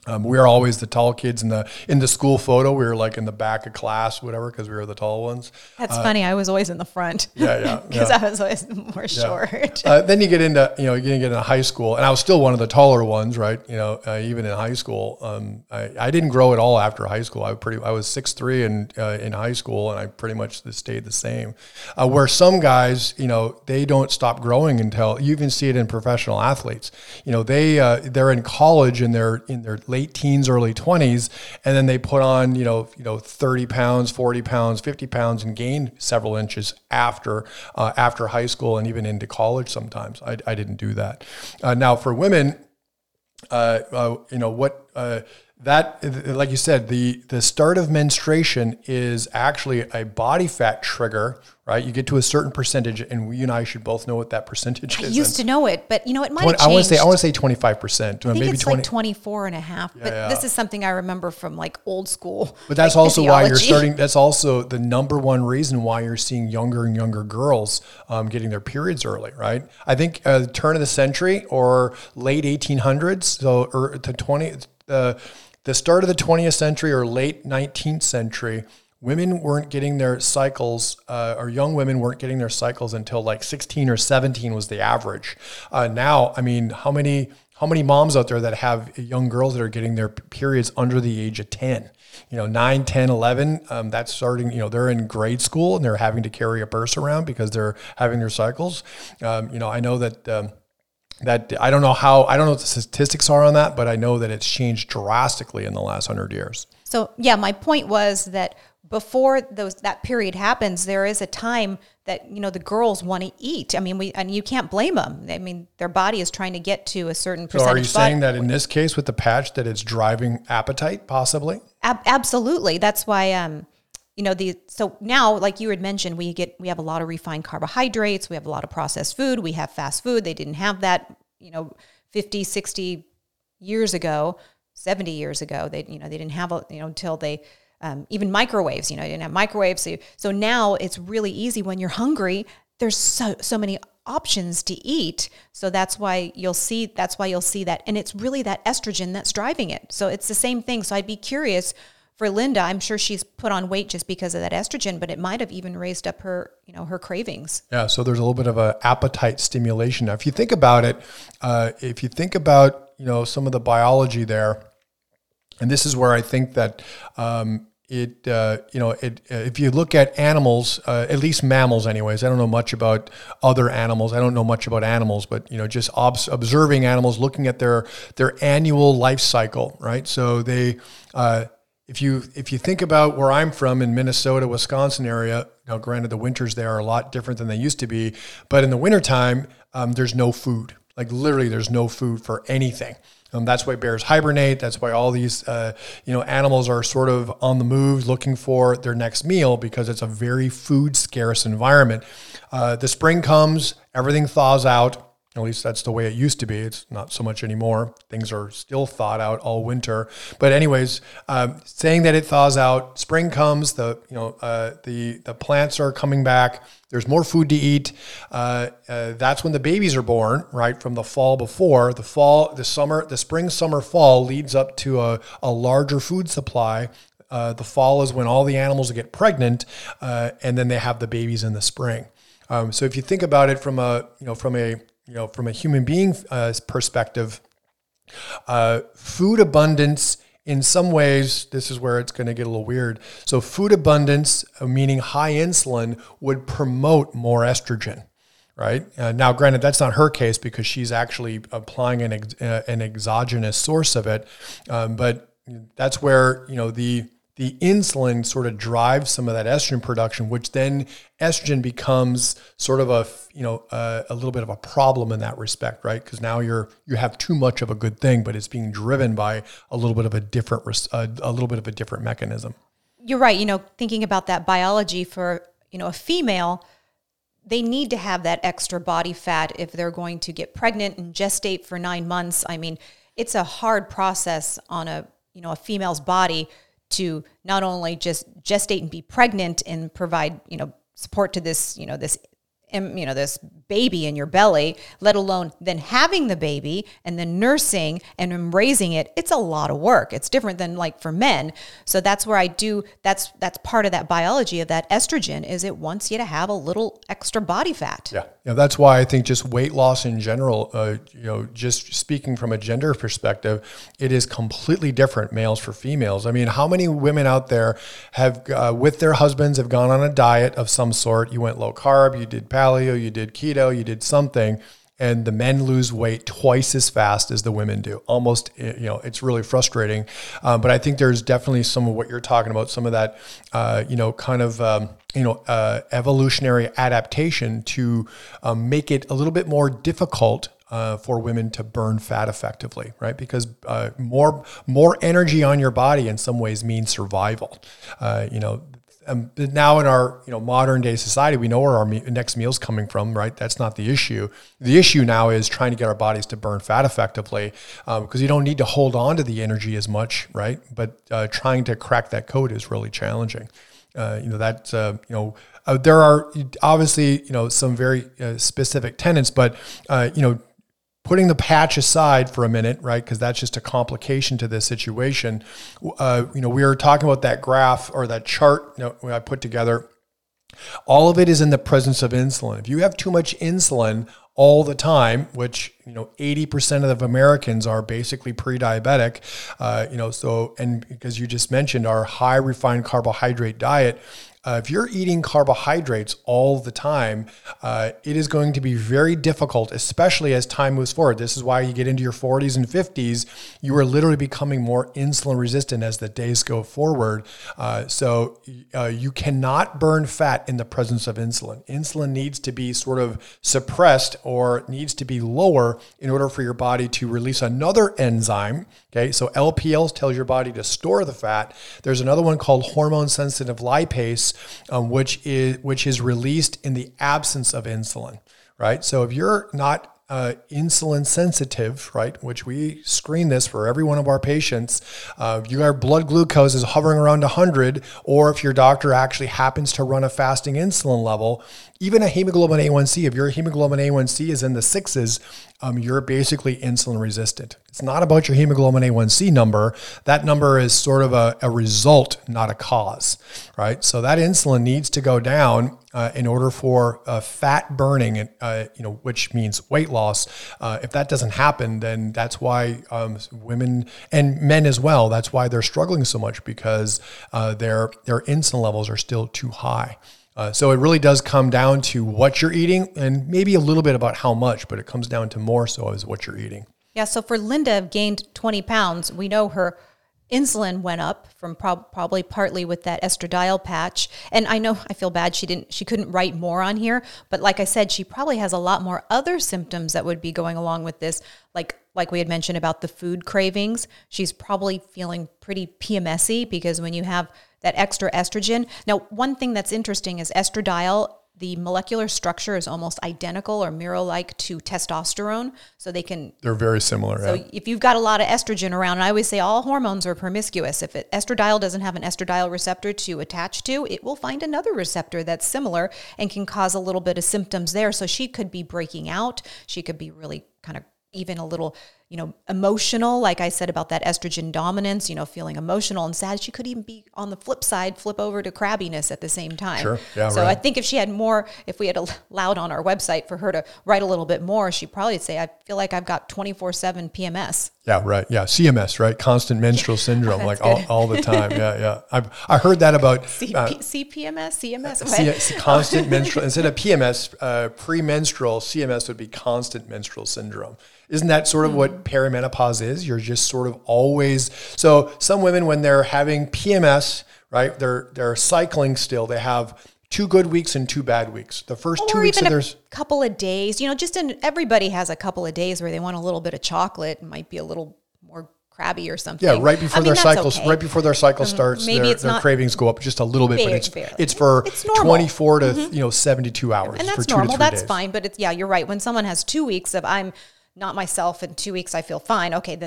Um, we were always the tall kids in the in the school photo. We were like in the back of class, whatever, because we were the tall ones. That's uh, funny. I was always in the front. Yeah, yeah. Because yeah. I was always more yeah. short. Uh, then you get into, you know, you get into high school, and I was still one of the taller ones, right? You know, uh, even in high school, um, I, I didn't grow at all after high school. I pretty I was six three in uh, in high school, and I pretty much stayed the same. Uh, where some guys, you know, they don't stop growing until you even see it in professional athletes. You know, they uh, they're in college and they're in their late teens, early twenties, and then they put on, you know, you know, thirty pounds, forty pounds, fifty pounds, and gain several inches after uh, after high school and even into college. Sometimes I, I didn't do that. Uh, now for women, uh, uh, you know what. Uh, That, like you said, the, the start of menstruation is actually a body fat trigger, right? You get to a certain percentage, and you and I should both know what that percentage I is. used to know it, but you know, it might twenty, have changed. I want to say, I want to say twenty-five percent. I think maybe it's twenty. like twenty-four and a half, but yeah. this is something I remember from like old school. But that's like also why you're physiology. starting, that's also the number one reason why you're seeing younger and younger girls um, getting their periods early, right? I think uh, the turn of the century or late eighteen hundreds, so or to twenty, uh, the start of the twentieth century or late nineteenth century, women weren't getting their cycles, uh, or young women weren't getting their cycles until like sixteen or seventeen was the average. Uh, now, I mean, how many how many moms out there that have young girls that are getting their periods under the age of ten? You know, nine, ten, eleven, um, that's starting, you know, they're in grade school and they're having to carry a purse around because they're having their cycles. Um, you know, I know that... Um, That I don't know how, I don't know what the statistics are on that, but I know that it's changed drastically in the last hundred years. So yeah, my point was that before those that period happens, there is a time that, you know, the girls want to eat. I mean, we and you can't blame them. I mean, their body is trying to get to a certain percentage. So are you body. saying that in this case with the patch that it's driving appetite possibly? Ab- absolutely. That's why, um, you know, the so now, like you had mentioned, we get we have a lot of refined carbohydrates, we have a lot of processed food, we have fast food. They didn't have that, you know, fifty, sixty years ago, seventy years ago. They, you know, they didn't have, a, you know, until they, um, even microwaves, you know, they didn't have microwaves. So, so now it's really easy when you're hungry. There's so so many options to eat. So that's why you'll see, that's why you'll see that. And it's really that estrogen that's driving it. So it's the same thing. So I'd be curious for Linda, I'm sure she's put on weight just because of that estrogen, but it might have even raised up her, you know, her cravings. Yeah, so there's a little bit of a appetite stimulation. Now, if you think about it, uh, if you think about, you know, some of the biology there, and this is where I think that um, it, uh, you know, it, uh, if you look at animals, uh, at least mammals anyways, I don't know much about other animals. I don't know much about animals, but, you know, just ob- observing animals, looking at their, their annual life cycle, right? So they, uh, If you if you think about where I'm from in Minnesota, Wisconsin area, now granted the winters there are a lot different than they used to be, but in the wintertime, um, there's no food. Like literally there's no food for anything. Um, that's why bears hibernate. That's why all these uh, you know animals are sort of on the move looking for their next meal because it's a very food scarce environment. Uh, the spring comes, everything thaws out. At least that's the way it used to be. It's not so much anymore. Things are still thawed out all winter. But anyways, um, saying that it thaws out, spring comes, the you know uh, the the plants are coming back. There's more food to eat. Uh, uh, that's when the babies are born, right? From the fall before. The fall, the summer, the spring, summer, fall leads up to a, a larger food supply. Uh, the fall is when all the animals get pregnant, uh, and then they have the babies in the spring. Um, so if you think about it from a you know from a you know, from a human being uh, perspective, uh, food abundance in some ways, this is where it's going to get a little weird. So food abundance, uh, meaning high insulin, would promote more estrogen, right? Uh, now, granted, that's not her case because she's actually applying an, ex- uh, an exogenous source of it. Um, but that's where, you know, the the insulin sort of drives some of that estrogen production, which then estrogen becomes sort of a, you know, uh, a little bit of a problem in that respect, right? Because now you're, you have too much of a good thing, but it's being driven by a little bit of a different, uh, a little bit of a different mechanism. You're right. You know, thinking about that biology for, you know, a female, they need to have that extra body fat if they're going to get pregnant and gestate for nine months. I mean, it's a hard process on a, you know, a female's body to not only just gestate and be pregnant and provide, you know, support to this, you know, this and you know, this baby in your belly, let alone then having the baby and then nursing and raising it. It's a lot of work. It's different than like for men. So that's where I do, that's, that's part of that biology of that estrogen is it wants you to have a little extra body fat. Yeah. Yeah. That's why I think just weight loss in general, uh, you know, just speaking from a gender perspective, it is completely different males for females. I mean, how many women out there have, uh, with their husbands have gone on a diet of some sort? You went low carb, you did paleo, you did keto, you did something, and the men lose weight twice as fast as the women do. Almost, you know, it's really frustrating. Um, but I think there's definitely some of what you're talking about, some of that, uh, you know, kind of, um, you know, uh, evolutionary adaptation to um, make it a little bit more difficult Uh, for women to burn fat effectively, right? Because uh, more more energy on your body in some ways means survival. Uh, you know, um, now in our you know modern day society, we know where our me- next meal's coming from, right? That's not the issue. The issue now is trying to get our bodies to burn fat effectively, um, because you don't need to hold on to the energy as much, right? But uh, trying to crack that code is really challenging. Uh, you know that uh, you know uh, there are obviously you know some very uh, specific tenets, but uh, you know. Putting the patch aside for a minute, right? Because that's just a complication to this situation. Uh, you know, we were talking about that graph or that chart you know, I put together. All of it is in the presence of insulin. If you have too much insulin all the time, which, you know, eighty percent of Americans are basically pre-diabetic, uh, you know, so, and because you just mentioned our high refined carbohydrate diet, Uh, if you're eating carbohydrates all the time, uh, it is going to be very difficult, especially as time moves forward. This is why you get into your forties and fifties, you are literally becoming more insulin resistant as the days go forward. Uh, so uh, you cannot burn fat in the presence of insulin. Insulin needs to be sort of suppressed or needs to be lower in order for your body to release another enzyme. Okay, so L P L tells your body to store the fat. There's another one called hormone-sensitive lipase, um, which is which is released in the absence of insulin, right? So if you're not uh, insulin sensitive, right, which we screen this for every one of our patients, uh, if your blood glucose is hovering around one hundred, or if your doctor actually happens to run a fasting insulin level, even a hemoglobin A one C, if your hemoglobin A one C is in the sixes, um, you're basically insulin resistant. It's not about your hemoglobin A one C number. That number is sort of a, a result, not a cause, right? So that insulin needs to go down uh, in order for uh, fat burning, uh, you know, which means weight loss. Uh, if that doesn't happen, then that's why um, women and men as well, that's why they're struggling so much, because uh, their their insulin levels are still too high. Uh, so it really does come down to what you're eating, and maybe a little bit about how much, but it comes down to more so as what you're eating. Yeah. So for Linda, gained twenty pounds. We know her insulin went up from prob- probably partly with that estradiol patch. And I know I feel bad she didn't, she couldn't write more on here, but like I said, she probably has a lot more other symptoms that would be going along with this. Like, like we had mentioned about the food cravings. She's probably feeling pretty P M S-y because when you have that extra estrogen. Now, one thing that's interesting is estradiol, the molecular structure is almost identical or mirror-like to testosterone. So they can... They're very similar. So yeah. if you've got a lot of estrogen around, and I always say all hormones are promiscuous. If it, estradiol doesn't have an estradiol receptor to attach to, it will find another receptor that's similar and can cause a little bit of symptoms there. So she could be breaking out. She could be really kind of even a little, you know, emotional, like I said about that estrogen dominance, you know, feeling emotional and sad. She could even be on the flip side, flip over to crabbiness at the same time. Sure. Yeah, so right. I think if she had more, if we had allowed on our website for her to write a little bit more, she'd probably say, I feel like I've got twenty-four seven P M S. Yeah, right. Yeah, C M S, right? Constant menstrual syndrome, like all, all the time. Yeah, yeah. I've I heard that about C- uh, C P M S, C M S. C- C- constant menstrual instead of P M S, uh, premenstrual. C M S would be constant menstrual syndrome. Isn't that sort of mm-hmm. what perimenopause is? You're just sort of always. So some women, when they're having P M S, right, they're they're cycling still. They have two good weeks and two bad weeks. The first or two weeks even of a there's couple of days, you know, just in everybody has a couple of days where they want a little bit of chocolate and might be a little more crabby or something. Yeah, right before I mean, their cycles, okay. right before their cycle starts, Maybe their, it's their not cravings go up just a little bit, very, but it's barely. it's for It's normal. twenty-four to Mm-hmm. you know seventy-two hours. And for that's two normal. To three That's days. fine. But it's, yeah, you're right. When someone has two weeks of I'm not myself and two weeks I feel fine, okay, then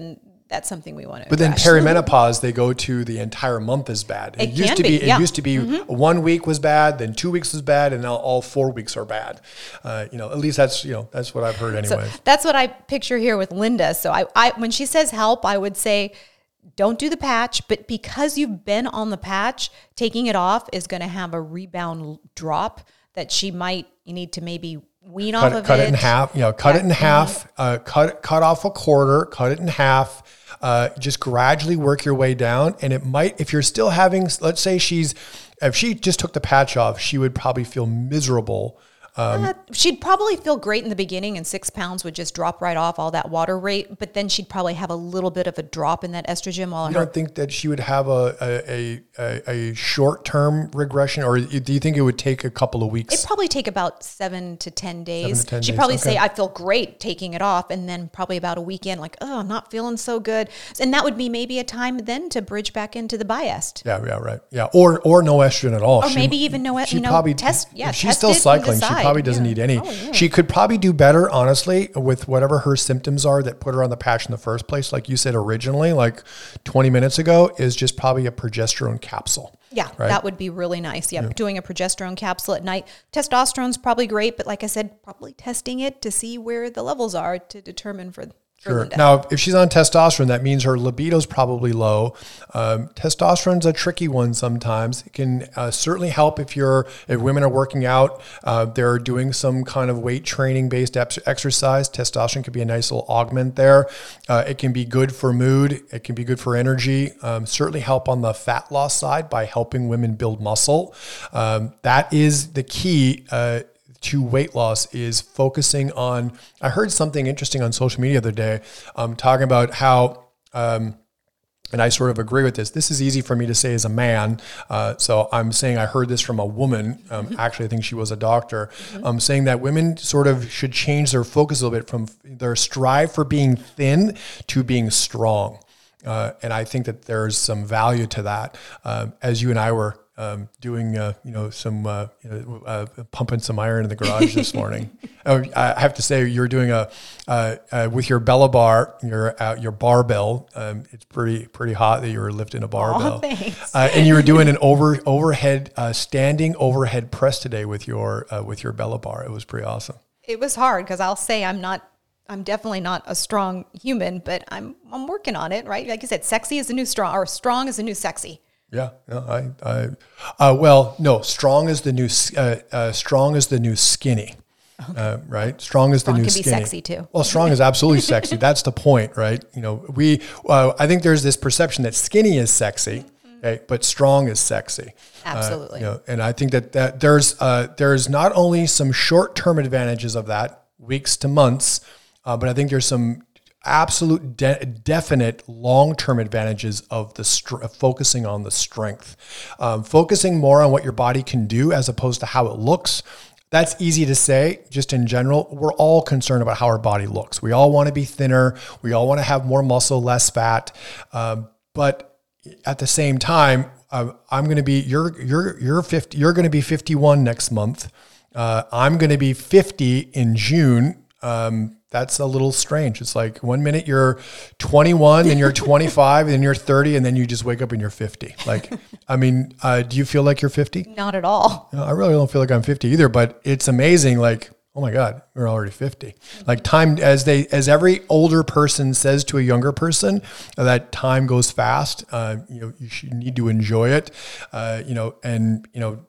that's something we want to But address. then perimenopause, they go to the entire month is bad. It, It used can to be, be, yeah. it used to be mm-hmm. one week was bad, then two weeks was bad, and now all four weeks are bad. Uh, you know, at least that's, you know, that's what I've heard anyway. So that's what I picture here with Linda. So I, I, when she says help, I would say, don't do the patch, but because you've been on the patch, taking it off is going to have a rebound drop that she might, you need to maybe wean cut off it, of cut it. it in half, you know, cut Yeah. it in half, uh, cut, cut off a quarter, cut it in half, uh, just gradually work your way down. And it might, if you're still having, let's say she's, if she just took the patch off, she would probably feel miserable. Um, Uh, she'd probably feel great in the beginning, and six pounds would just drop right off all that water rate. But then she'd probably have a little bit of a drop in that estrogen. While you her don't think that she would have a a, a, a short-term regression, or do you think it would take a couple of weeks? it'd probably take about seven to ten days. Seven to ten She'd days, probably okay. say, "I feel great taking it off," and then probably about a weekend, like, "Oh, I'm not feeling so good," and that would be maybe a time then to bridge back into the Biest. Yeah, yeah, right. Yeah, or or no estrogen at all. Or maybe even no, she you know, probably, test- yeah, if she's test still it and cycling, she decide. probably doesn't Yeah. need any. Oh, yeah. She could probably do better, honestly, with whatever her symptoms are that put her on the patch in the first place. Like you said originally, like twenty minutes ago, is just probably a progesterone capsule. Yeah, right? that would be really nice. Yeah, doing a progesterone capsule at night. Testosterone's probably great, but like I said, probably testing it to see where the levels are to determine for, for Sure. Linda. Now, if she's on testosterone, that means her libido's probably low. Um, testosterone's a tricky one sometimes. It can uh, certainly help if you're if women are working out, uh, they're doing some kind of weight training based ex- exercise. Testosterone can be a nice little augment there. Uh, it can be good for mood. It can be good for energy. Um, certainly help on the fat loss side by helping women build muscle. Um, that is the key. Uh, to weight loss is focusing on, I heard something interesting on social media the other day, um, talking about how, um, and I sort of agree with this. This is easy for me to say as a man. Uh, so I'm saying I heard this from a woman. Um, mm-hmm. Actually, I think she was a doctor. Mm-hmm. Um, saying that women sort of should change their focus a little bit from their strive for being thin to being strong. Uh, and I think that there's some value to that. Um, as you and I were Um, doing, uh, you know, some, uh, you know, uh, pumping some iron in the garage this morning. Oh, I have to say, you're doing a, uh, uh, with your Bella bar, your, uh, your barbell. Um, it's pretty, pretty hot that you were lifting a barbell. Oh, thanks. Uh, and you were doing an over, overhead, uh, standing overhead press today with your, uh, with your Bella bar. It was pretty awesome. It was hard because I'll say I'm not, I'm definitely not a strong human, but I'm, I'm working on it, right? Like you said, sexy is the new strong, or strong is the new sexy. Yeah, no, I, I, uh, well, no, strong is the new, uh, uh, strong is the new skinny, okay. uh, right? Strong is Strong the new can be skinny. sexy too. Well, strong is absolutely sexy. That's the point, right? You know, we, uh, I think there's this perception that skinny is sexy, okay, but strong is sexy. Absolutely. Uh, you know, and I think that, that there's, uh, there's not only some short-term advantages of that, weeks to months, uh, but I think there's some absolute de- definite long-term advantages of the str- of focusing on the strength, um, focusing more on what your body can do as opposed to how it looks. That's easy to say. Just in general, we're all concerned about how our body looks. We all want to be thinner. We all want to have more muscle, less fat. Um, but at the same time, uh, I'm going to be you're you're you're fifty. You're going to be fifty-one next month. Uh, I'm going to be fifty in June. Um, that's a little strange. It's like one minute you're twenty-one, then you're twenty-five, then you're thirty, and then you just wake up and you're fifty. Like, I mean, uh, do you feel like you're fifty? Not at all. No, I really don't feel like I'm fifty either, but it's amazing. Like, oh my God, we're already fifty. Like time, as they, as every older person says to a younger person, that time goes fast. Uh, you know, you should need to enjoy it. Uh, you know, and you know,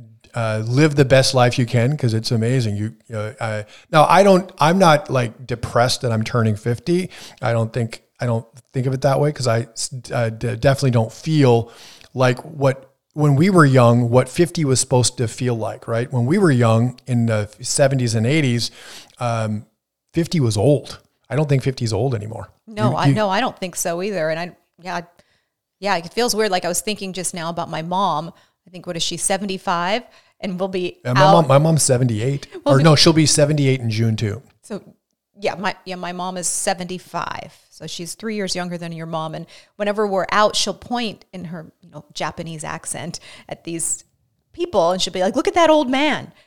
Uh, live the best life you can because it's amazing. You, you know, uh, now I don't. I'm not like depressed that I'm turning fifty. I don't think. I don't think of it that way because I uh, d- definitely don't feel like what when we were young, what fifty was supposed to feel like. Right when we were young in the seventies and eighties, um, fifty was old. I don't think fifty is old anymore. No, you, I you, no, I don't think so either. And I, yeah, I, yeah, it feels weird. Like I was thinking just now about my mom. I think what is she, seventy-five? And we'll be yeah, my out. mom. My mom's seventy-eight, We'll or be, no, she'll be seventy-eight in June too. So yeah, my yeah, my mom is seventy-five. So she's three years younger than your mom. And whenever we're out, she'll point in her you know Japanese accent at these people, and she'll be like, "Look at that old man."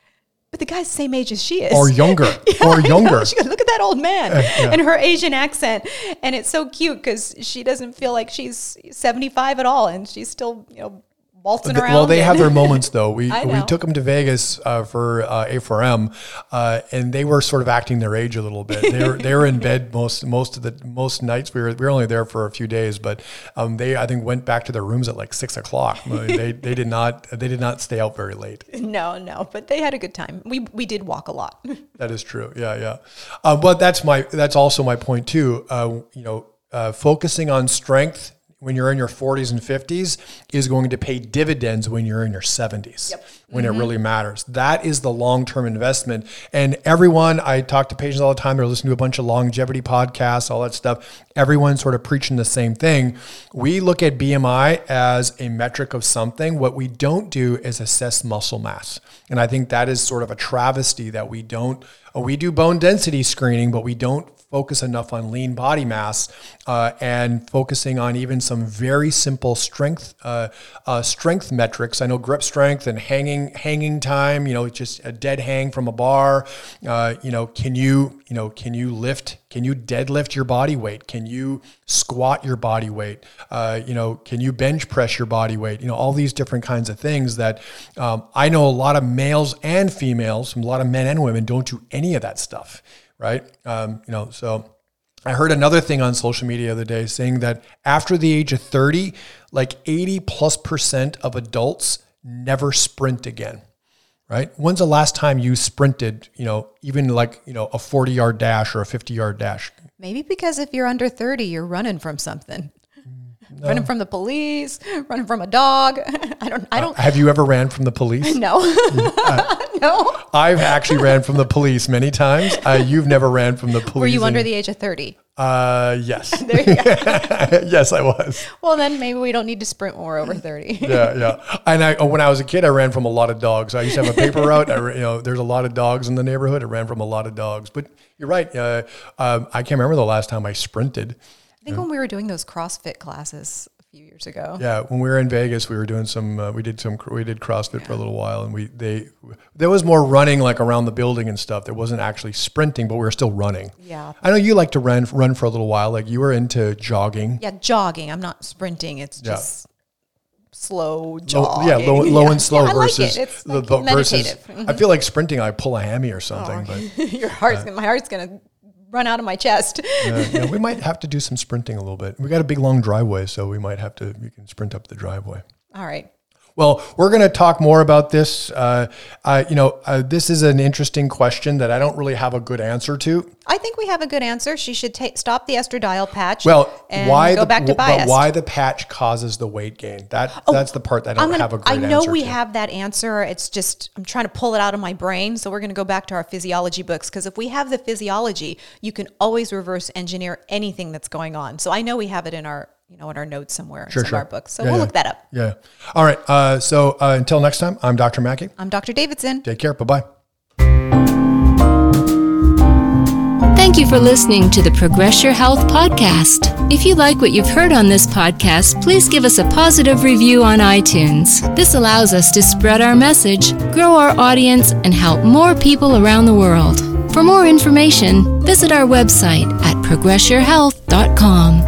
but the guy's the same age as she is. Or younger. Yeah, or younger. She goes, look at that old man. Uh, yeah. And her Asian accent. And it's so cute because she doesn't feel like she's seventy-five at all. And she's still, you know, waltzing around. Well, they and have their moments, though. We I we know. took them to Vegas uh, for uh, A four M, uh, and they were sort of acting their age a little bit. They were they were in bed most most of the most nights. We were we were only there for a few days, but um, they I think went back to their rooms at like six o'clock. they they did not they did not stay out very late. No, no, but they had a good time. We we did walk a lot. That is true. Yeah, yeah. Uh, but that's my that's also my point too. Uh, you know, uh, focusing on strength when you're in your forties and fifties is going to pay dividends when you're in your seventies, yep. when mm-hmm. it really matters. That is the long-term investment. And everyone, I talk to patients all the time, they're listening to a bunch of longevity podcasts, all that stuff. Everyone's sort of preaching the same thing. We look at B M I as a metric of something. What we don't do is assess muscle mass. And I think that is sort of a travesty that we don't, we do bone density screening, but we don't focus enough on lean body mass uh, and focusing on even some very simple strength uh, uh, strength metrics. I know grip strength and hanging hanging time. You know, just a dead hang from a bar. Uh, you know, can you you know can you lift? Can you deadlift your body weight? Can you squat your body weight? Uh, you know, can you bench press your body weight? You know, all these different kinds of things that um, I know a lot of males and females, a lot of men and women don't do any of that stuff. Right. Um, you know, so I heard another thing on social media the other day saying that after the age of thirty, like eighty plus percent of adults never sprint again. Right. When's the last time you sprinted, you know, even like, you know, a forty yard dash or a fifty yard dash? Maybe because if you're under thirty, you're running from something. No. Running from the police, running from a dog. I don't, I don't. Uh, have you ever ran from the police? No, uh, no. I've actually ran from the police many times. Uh, you've never ran from the police. Were you under the age of thirty? Uh, yes. There you go. Yes, I was. Well, then maybe we don't need to sprint when we're over thirty. Yeah, yeah. And I, when I was a kid, I ran from a lot of dogs. I used to have a paper route. I, you know, there's a lot of dogs in the neighborhood. I ran from a lot of dogs. But you're right. Uh, um, I can't remember the last time I sprinted. I think when we were doing those CrossFit classes a few years ago. Yeah, when we were in Vegas, we were doing some. Uh, we did some. We did CrossFit for a little while, and we they there was more running like around the building and stuff. There wasn't actually sprinting, but we were still running. Yeah, I know you like to run run for a little while. Like you were into jogging. Yeah, jogging. I'm not sprinting. It's just yeah. slow jogging. Low, yeah, low, low yeah. and slow yeah, versus I like it. It's the, like the meditative. versus. Mm-hmm. I feel like sprinting. I pull a hammy or something. Oh. But your heart's uh, gonna, my heart's gonna run out of my chest. yeah, yeah, we might have to do some sprinting a little bit. We got a big long driveway, so we might have to. You can sprint up the driveway. All right. Well, we're going to talk more about this. Uh, uh, you know, uh, this is an interesting question that I don't really have a good answer to. I think we have a good answer. She should ta- stop the estradiol patch. Well, and why go the, back to but Biest. why the patch causes the weight gain? That Oh, that's the part that I don't gonna, have a great I know answer we to. have that answer. It's just I'm trying to pull it out of my brain. So we're going to go back to our physiology books because if we have the physiology, you can always reverse engineer anything that's going on. So I know we have it in our you know in our notes somewhere in Sure, some sure. of our books. So Yeah, we'll yeah. look that up. Yeah. All right. Uh, so uh, until next time, I'm Doctor Mackey. I'm Doctor Davidson. Take care. Bye bye. Thank you for listening to the Progress Your Health podcast. If you like what you've heard on this podcast, please give us a positive review on iTunes. This allows us to spread our message, grow our audience, and help more people around the world. For more information, visit our website at progress your health dot com.